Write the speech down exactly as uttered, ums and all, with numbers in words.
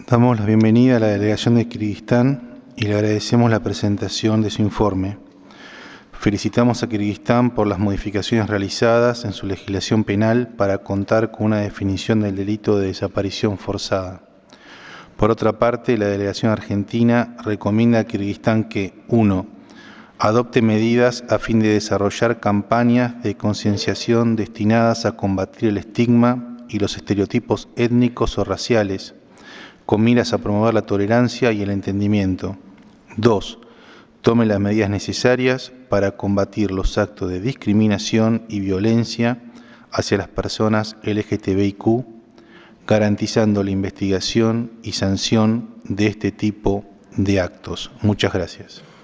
Damos la bienvenida a la delegación de Kirguistán y le agradecemos la presentación de su informe. Felicitamos a Kirguistán por las modificaciones realizadas en su legislación penal para contar con una definición del delito de desaparición forzada. Por otra parte, la delegación argentina recomienda a Kirguistán que uno Adopte medidas a fin de desarrollar campañas de concienciación destinadas a combatir el estigma y los estereotipos étnicos o raciales, con miras a promover la tolerancia y el entendimiento. dos Tome las medidas necesarias para combatir los actos de discriminación y violencia hacia las personas L G T B I Q, garantizando la investigación y sanción de este tipo de actos. Muchas gracias.